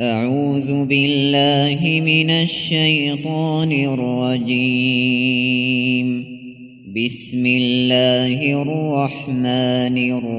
أعوذ بالله من الشيطان الرجيم. بسم الله الرحمن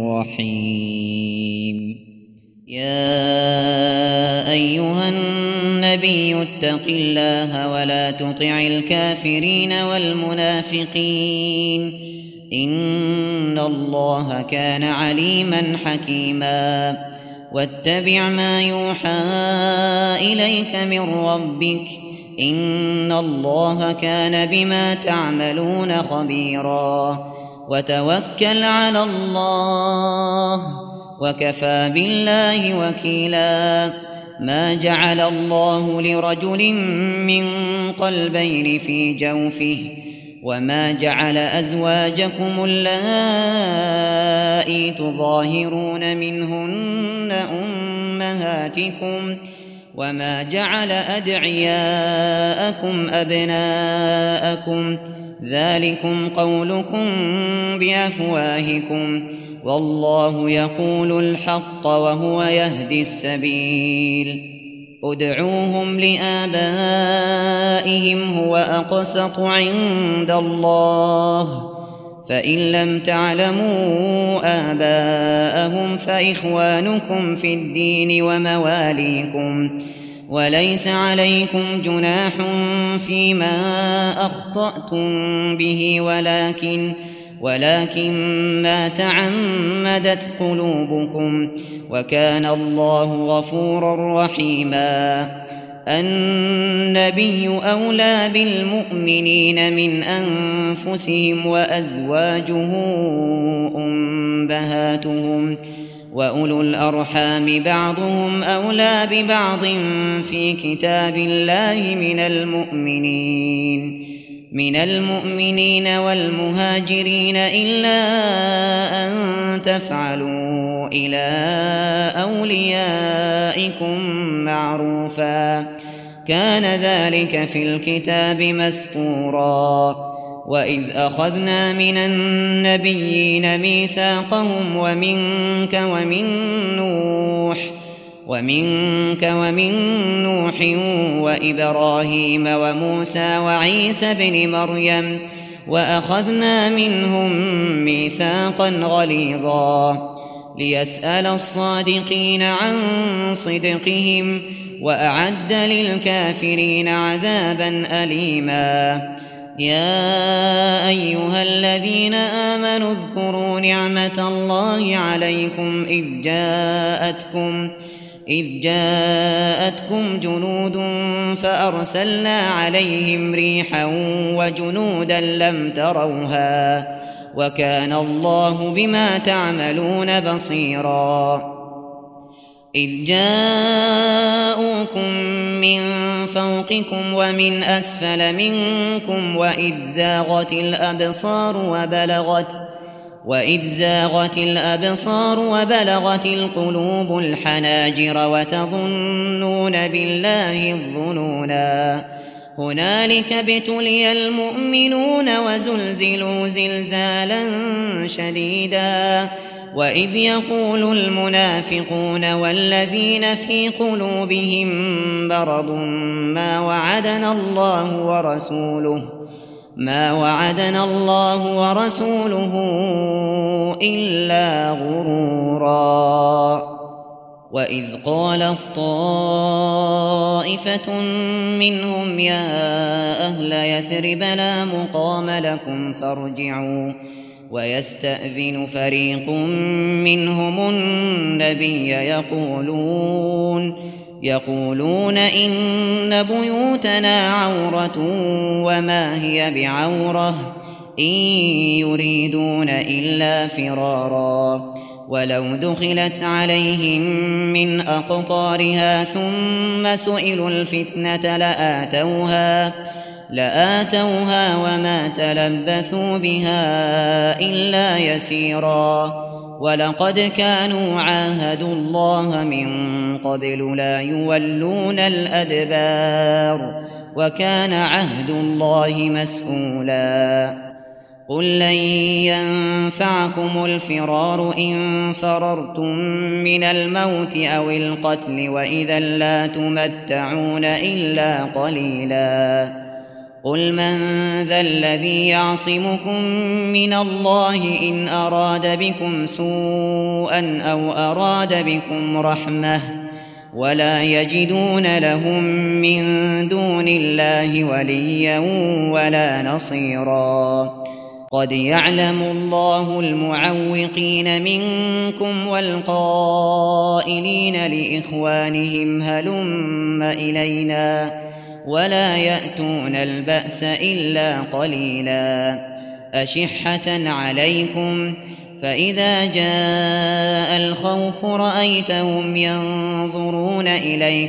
الرحيم. يا أيها النبي اتق الله ولا تطع الكافرين والمنافقين، إن الله كان عليما حكيما. واتبع ما يوحى إليك من ربك، إن الله كان بما تعملون خبيرا. وتوكل على الله، وكفى بالله وكيلا. ما جعل الله لرجل من قلبين في جوفه، وما جعل أزواجكم اللائي تظاهرون منهن أمهاتكم، وما جعل أدعياءكم أبناءكم، ذلكم قولكم بأفواهكم، والله يقول الحق وهو يهدي السبيل. ادعوهم لآبائهم هو أقسط عند الله، فإن لم تعلموا آباءهم فإخوانكم في الدين ومواليكم، وليس عليكم جناح فيما أخطأتم به، ولكن ما تعمدت قلوبكم، وكان الله غفورا رحيما. النبي أولى بالمؤمنين من أنفسهم، وأزواجه أمهاتهم، وأولو الأرحام بعضهم أولى ببعض في كتاب الله من المؤمنين والمهاجرين، إلا أن تفعلوا إلى أوليائكم معروفا، كان ذلك في الكتاب مسطورا. وإذ أخذنا من النبيين ميثاقهم ومنك ومن نوح وإبراهيم وموسى وعيسى بن مريم، وأخذنا منهم ميثاقا غليظا، ليسأل الصادقين عن صدقهم، وأعد للكافرين عذابا أليما. يا أيها الذين آمنوا اذكروا نعمة الله عليكم إذ جاءتكم جنود فأرسلنا عليهم ريحا وجنودا لم تروها، وكان الله بما تعملون بصيرا. إذ جاءوكم من فوقكم ومن أسفل منكم، وإذ زاغت الأبصار وبلغت القلوب الحناجر، وتظنون بالله الظنونا. هنالك ابتلي المؤمنون وزلزلوا زلزالا شديدا. وإذ يقول المنافقون والذين في قلوبهم مرض ما وعدنا الله ورسوله إلا غرورا. وإذ قالت طائفة منهم يا أهل يثرب لا مقام لكم فارجعوا، ويستأذن فريق منهم النبي يقولون إن بيوتنا عورة وما هي بعورة، إن يريدون إلا فرارا. ولو دخلت عليهم من أقطارها ثم سئلوا الفتنة لآتوها وما تلبثوا بها إلا يسيرا. ولقد كانوا عاهدوا الله من قبل لا يولون الأدبار، وكان عهد الله مسؤولا. قل لن ينفعكم الفرار إن فررتم من الموت أو القتل وإذا لا تمتعون إلا قليلا قل من ذا الذي يعصمكم من الله إن أراد بكم سوءا أو أراد بكم رحمة ولا يجدون لهم من دون الله وليا ولا نصيرا قد يعلم الله المعوقين منكم والقائلين لإخوانهم هلم إلينا ولا يأتون البأس إلا قليلا أشحة عليكم فإذا جاء الخوف رأيتهم ينظرون إليك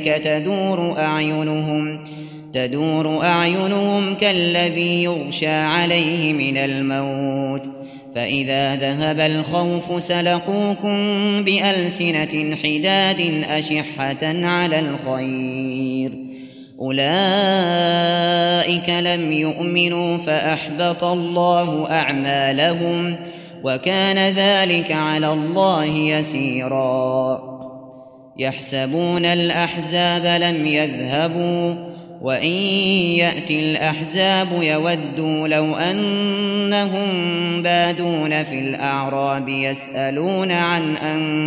تدور أعينهم كالذي يغشى عليه من الموت فإذا ذهب الخوف سلقوكم بألسنة حداد أشحة على الخير أولئك لم يؤمنوا فأحبط الله أعمالهم وكان ذلك على الله يسيرا يحسبون الأحزاب لم يذهبوا وإن يأتي الأحزاب يودوا لو أنهم بادون في الأعراب يسألون عن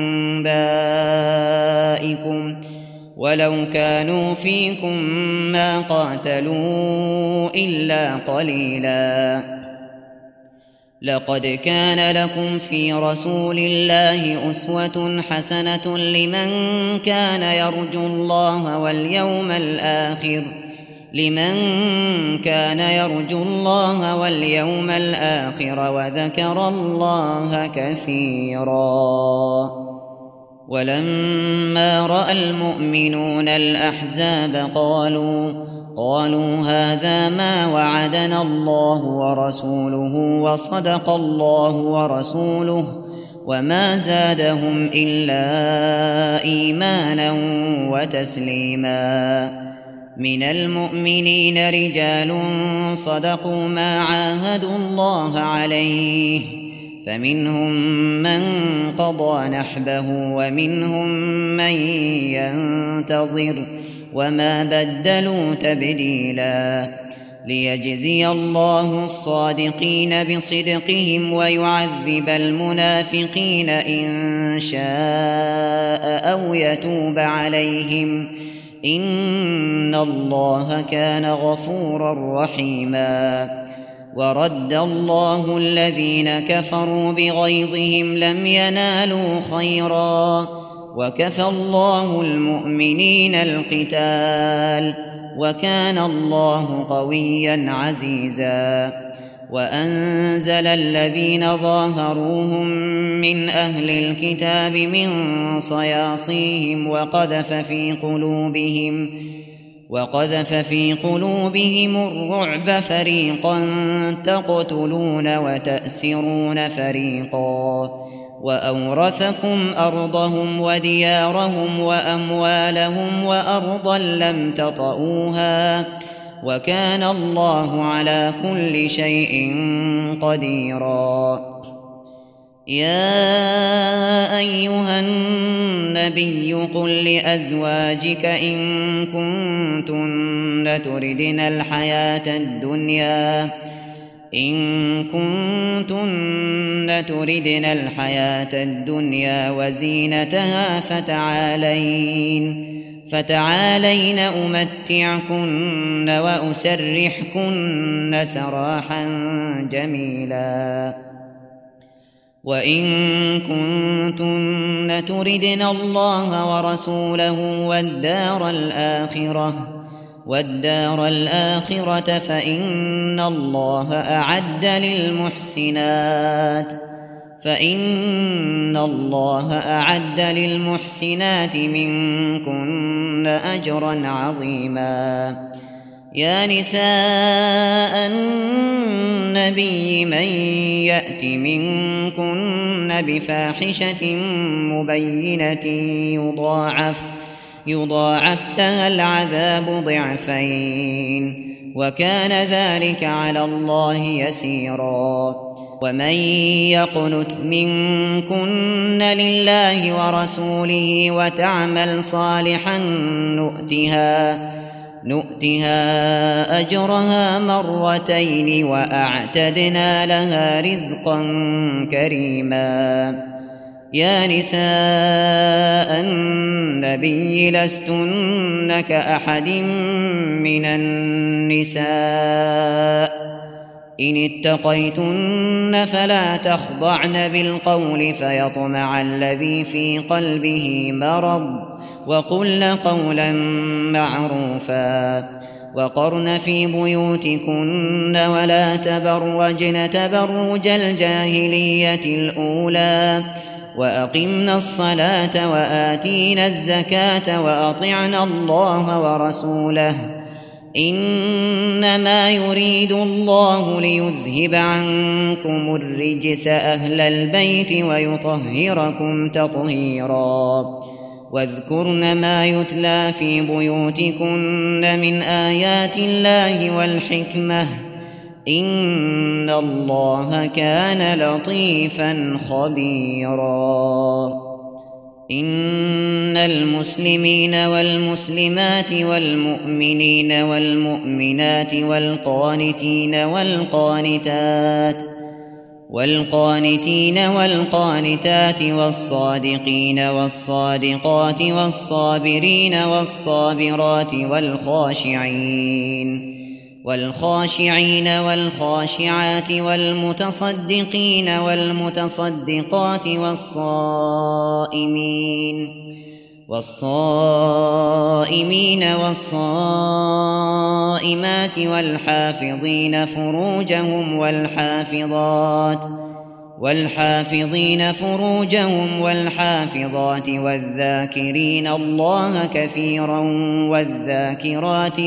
أنبائكم ولو كانوا فيكم ما قاتلوا إلا قليلا لقد كان لكم في رسول الله أسوة حسنة لمن كان يرجو الله واليوم الآخر وذكر الله كثيرا ولما رأى المؤمنون الأحزاب قالوا هذا ما وعدنا الله ورسوله وصدق الله ورسوله وما زادهم إلا إيمانا وتسليما من المؤمنين رجال صدقوا ما عاهدوا الله عليه فمنهم من قضى نحبه ومنهم من ينتظر وما بدلوا تبديلا ليجزي الله الصادقين بصدقهم ويعذب المنافقين إن شاء أو يتوب عليهم إن الله كان غفورا رحيما ورد الله الذين كفروا بغيظهم لم ينالوا خيرا وكفى الله المؤمنين القتال وكان الله قويا عزيزا وأنزل الذين ظاهروهم من أهل الكتاب من صياصيهم وقذف في قلوبهم الرعب فريقا تقتلون وتأسرون فريقا وأورثكم أرضهم وديارهم وأموالهم وأرضا لم تطئوها وكان الله على كل شيء قديرا يا أيها النبي قل لأزواجك إن كنتن تردن الحياة الدنيا وزينتها فتعالين أمتعكن وأسرحكن سراحا جميلا وإن كنتن تردن الله ورسوله والدار الآخرة فإن الله أعد للمحسنات منكن أجرا عظيما يا نساء النبي من يأت منكن بفاحشة مبينة يضاعف لها العذاب ضعفين وكان ذلك على الله يسيرا. ومن يقنت منكن لله ورسوله وتعمل صالحا نؤتها أجرها مرتين وأعتدنا لها رزقا كريما. يا نساء النبي لستن كأحد من النساء إن اتقيتن فلا تخضعن بالقول فيطمع الذي في قلبه مرض وقلن قولا معروفا. وقرن في بيوتكن ولا تبرجن تبرج الجاهلية الأولى وأقمنا الصلاة وآتينا الزكاة وأطعنا الله ورسوله إنما يريد الله ليذهب عنكم الرجس أهل البيت ويطهركم تطهيرا. واذكرن ما يتلى في بيوتكن من آيات الله والحكمة إن الله كان لطيفا خبيرا. إن المسلمين والمسلمات والمؤمنين والمؤمنات والقانتين والقانتات والصادقين والصادقات والصابرين والصابرات والخاشعين والخاشعات والمتصدقين والمتصدقات والصائمين والصائمات والحافظين فروجهم والحافظات والذاكرين الله كثيرا والذاكرات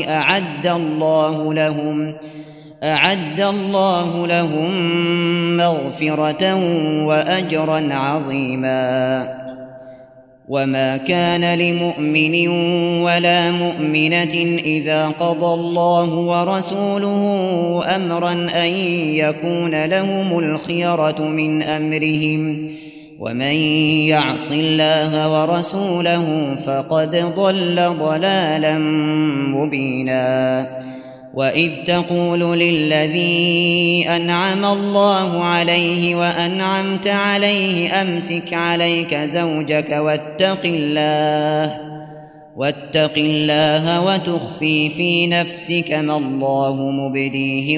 أعد الله لهم مغفرة وأجرا عظيما. وما كان لمؤمن ولا مؤمنة إذا قضى الله ورسوله أمرا أن يكون لهم الخيرة من أمرهم ومن يعص الله ورسوله فقد ضل ضلالا مبينا. وإذ تقول للذي أنعم الله عليه وأنعمت عليه أمسك عليك زوجك واتق الله وتخفي في نفسك ما الله مبديه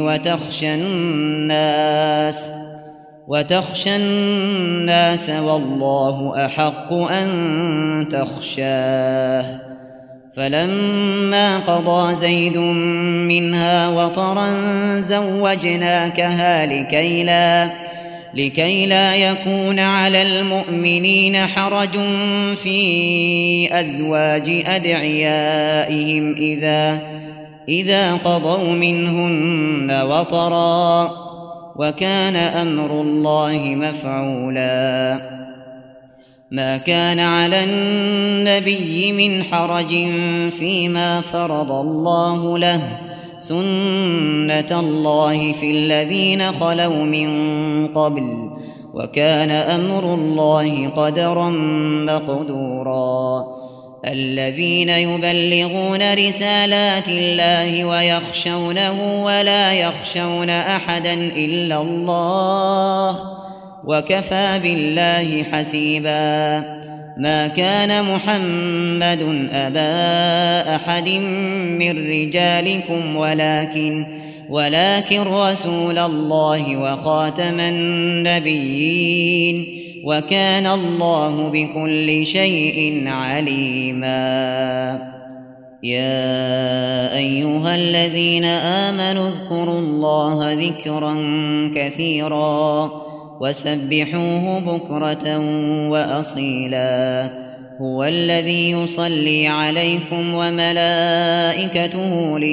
وتخشى الناس والله أحق أن تخشاه. فلما قضى زيد منها وطرا زوجناكها لكي لا يكون على المؤمنين حرج في أزواج أدعيائهم إذا قضوا منهن وطرا وكان أمر الله مفعولا. ما كان على النبي من حرج فيما فرض الله له سنة الله في الذين خلوا من قبل وكان أمر الله قدرا مقدورا. الذين يبلغون رسالات الله ويخشونه ولا يخشون أحدا إلا الله وكفى بالله حسيبا. ما كان محمد أبا أحد من رجالكم ولكن رسول الله وخاتم النبيين وكان الله بكل شيء عليما. يا أيها الذين آمنوا اذكروا الله ذكرا كثيرا وسبحوه بكرة وأصيلا. هو الذي يصلي عليكم وملائكته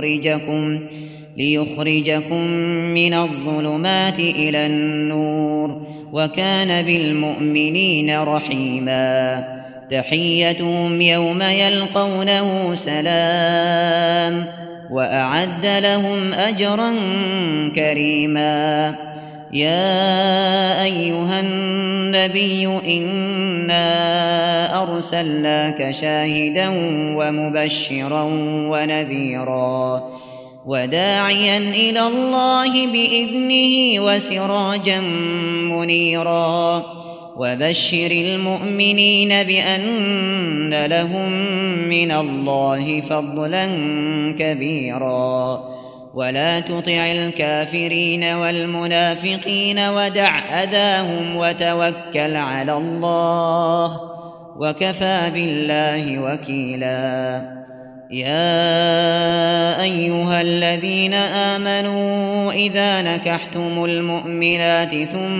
ليخرجكم من الظلمات إلى النور وكان بالمؤمنين رحيما. تحيتهم يوم يلقونه سلام وأعد لهم أجرا كريما. يا أيها النبي إنا أرسلناك شاهدا ومبشرا ونذيرا وداعيا إلى الله بإذنه وسراجا منيرا وبشر المؤمنين بأن لهم من الله فضلا كبيرا ولا تطع الكافرين والمنافقين ودع أذاهم وتوكل على الله وكفى بالله وكيلا. يا أيها الذين آمنوا إذا نكحتم المؤمنات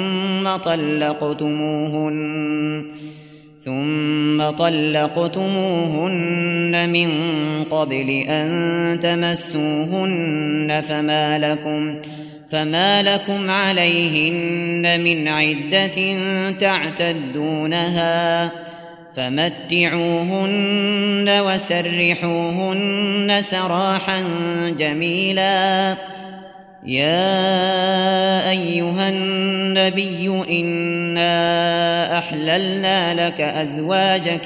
ثم طلقتموهن من قبل أن تمسوهن فما لكم عليهن من عدة تعتدونها فمتعوهن وسرحوهن سراحا جميلا. يا أيها النبي إنا أحللنا لك أزواجك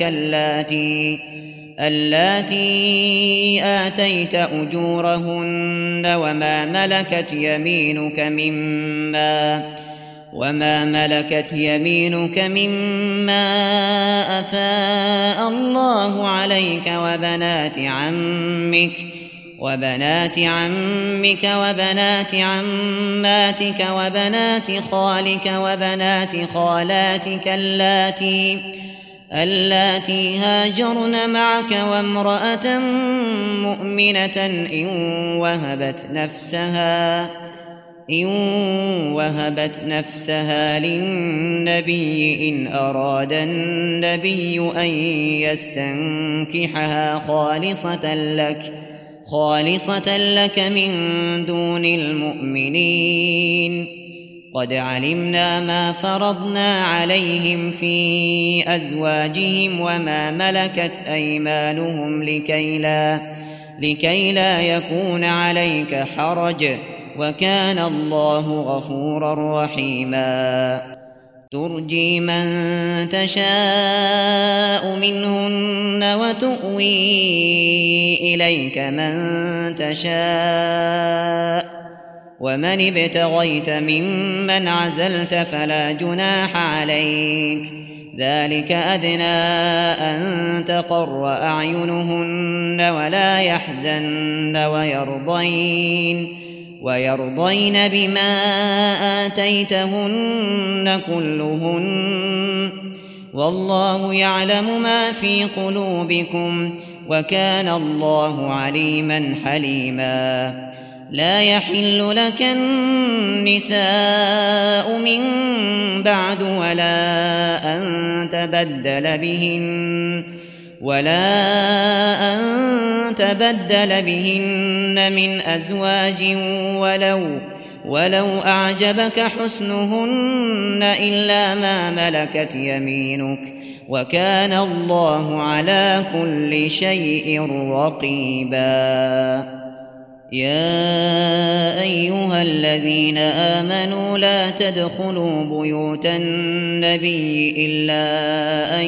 اللاتي آتيت أجورهن وما ملكت يمينك مما أفاء الله عليك وبنات عمك وبنات عماتك وبنات خالك وبنات خالاتك اللاتي هاجرن معك وامرأة مؤمنة إن وهبت نفسها للنبي إن أراد النبي أن يستنكحها خالصة لك من دون المؤمنين. قد علمنا ما فرضنا عليهم في أزواجهم وما ملكت أيمانهم لكي لا يكون عليك حرج وكان الله غفورا رحيما. ترجي من تشاء منهن وتؤوي إليك من تشاء ومن ابتغيت ممن عزلت فلا جناح عليك ذلك أدنى أن تقر أعينهن ولا يحزن ويرضين بما آتيتهن كلهن والله يعلم ما في قلوبكم وكان الله عليما حليما. لا يحل لك النساء من بعد ولا أن تبدل بهن من أزواج ولو أعجبك حسنهن إلا ما ملكت يمينك وكان الله على كل شيء رقيبا. يا أيها الذين آمنوا لا تدخلوا بيوت النبي إلا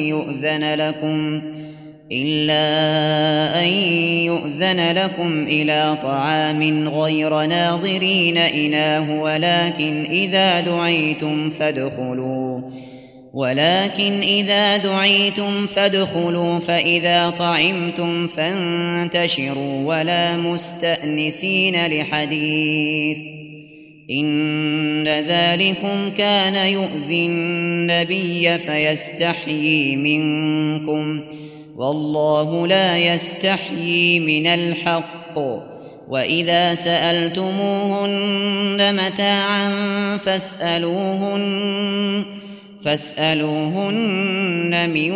أن يؤذن لكم إلى طعام غير ناظرين إناه ولكن إذا دعيتم فادخلوا فإذا طعمتم فانتشروا ولا مستأنسين لحديث إن ذلكم كان يؤذي النبي فيستحيي منكم والله لا يستحيي من الحق. وإذا سألتموهن متاعا فاسألوهن من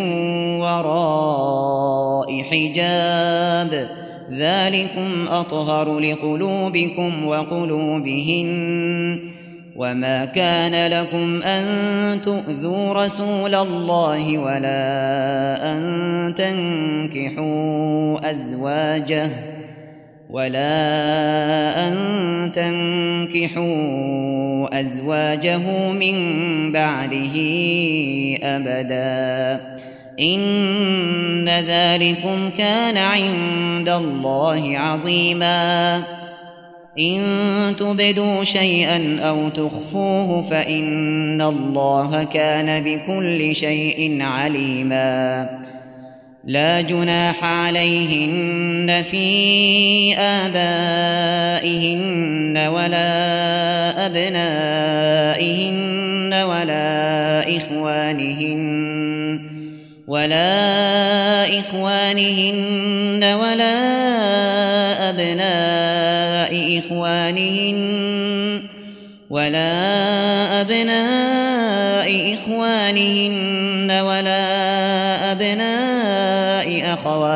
وراء حجاب ذلكم أطهر لقلوبكم وقلوبهن وما كان لكم أن تؤذوا رسول الله ولا أن تنكحوا أزواجه من بعده أبدا إن ذلكم كان عند الله عظيما إن تبدوا شيئا أو تخفوه فإن الله كان بكل شيء عليما لا جناح عليهن في آبائهن ولا أبنائهن ولا إخوانهن ولا أبناء إخوانهن ولا أبناء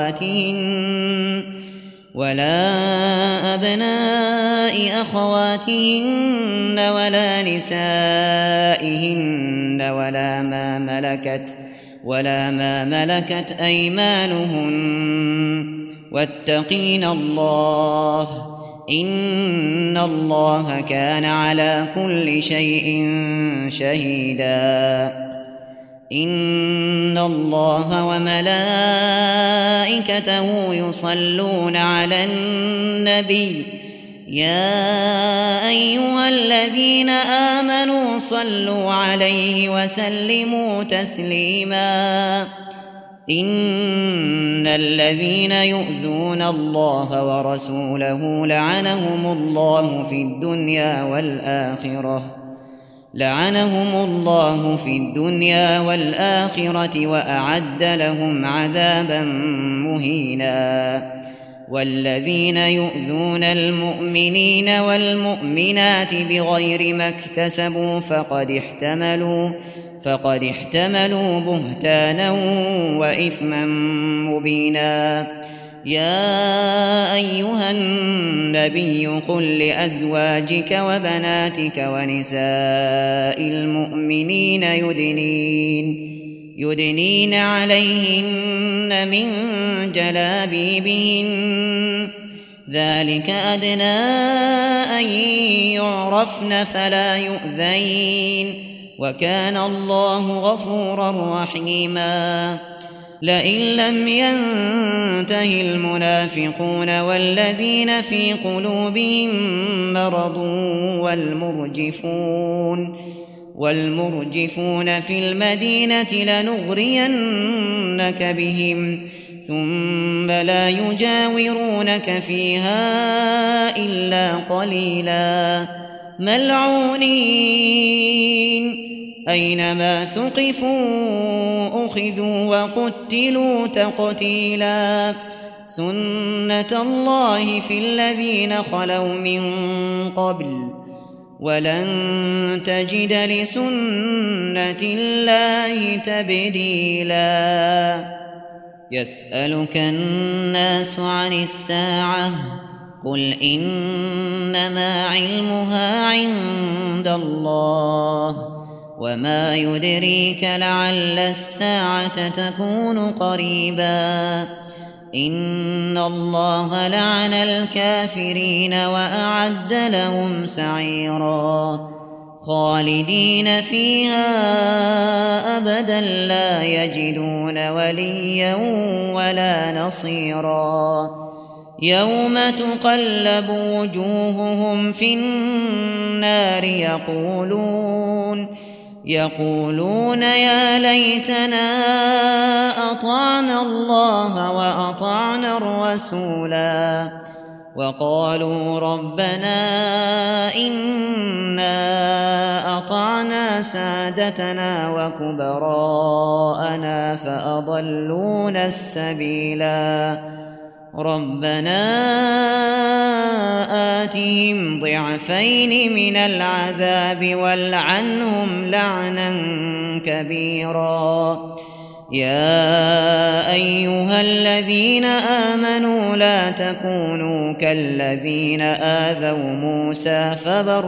أخواتهن ولا نسائهن ولا ما ملكت أيمانهن واتقين الله إن الله كان على كل شيء شهيدا إن الله وملائكته يصلون على النبي يا أيها الذين آمنوا صلوا عليه وسلموا تسليما إن الذين يؤذون الله ورسوله لعنهم الله في الدنيا والآخرة وأعد لهم عذابا مهينا والذين يؤذون المؤمنين والمؤمنات بغير ما اكتسبوا فقد احتملوا بهتانا وإثما مبينا يا أيها النبي قل لأزواجك وبناتك ونساء المؤمنين يدنين عليهن من جلابيبهن ذلك أدنى أن يعرفن فلا يؤذين وكان الله غفورا رحيما لئن لم ينته المنافقون والذين في قلوبهم مرض والمرجفون في المدينة لنغرينك بهم ثم لا يجاورونك فيها إلا قليلا ملعونين أينما ثقفوا أخذوا وقتلوا تقتيلا سنة الله في الذين خلوا من قبل ولن تجد لسنة الله تبديلا يسألك الناس عن الساعة قل إنما علمها عند الله وما يدريك لعل الساعة تكون قريبا إن الله لعن الكافرين وأعد لهم سعيرا خالدين فيها أبدا لا يجدون وليا ولا نصيرا يوم تقلب وجوههم في النار يقولون يا ليتنا أطعنا الله وأطعنا الرسولا وقالوا ربنا إنا أطعنا سادتنا وكبراءنا فأضلونا السبيلا ربنا آتهم ضعفين من العذاب والعنهم لعنا كبيرا يا أيها الذين آمنوا لا تكونوا كالذين آذوا موسى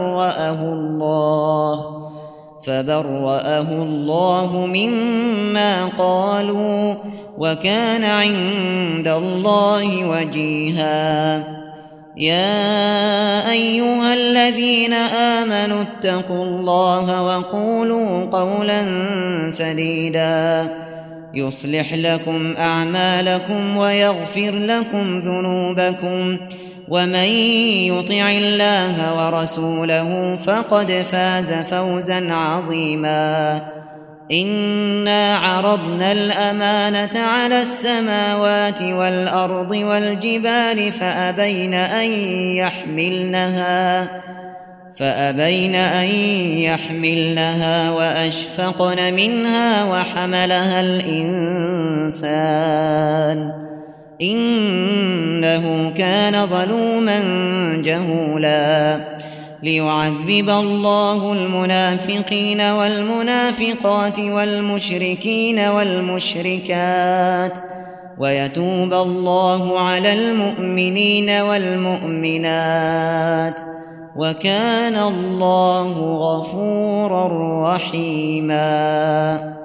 فبرأه الله مما قالوا وكان عند الله وجيها. يا أيها الذين آمنوا اتقوا الله وقولوا قولا سديدا يصلح لكم أعمالكم ويغفر لكم ذنوبكم ومن يطع الله ورسوله فقد فاز فوزا عظيما. إنا عرضنا الأمانة على السماوات والأرض والجبال فأبين أن يحملنها وأشفقن منها وحملها الإنسان إنه كان ظلوما جهولا. ليعذب الله المنافقين والمنافقات والمشركين والمشركات ويتوب الله على المؤمنين والمؤمنات وكان الله غفورا رحيما.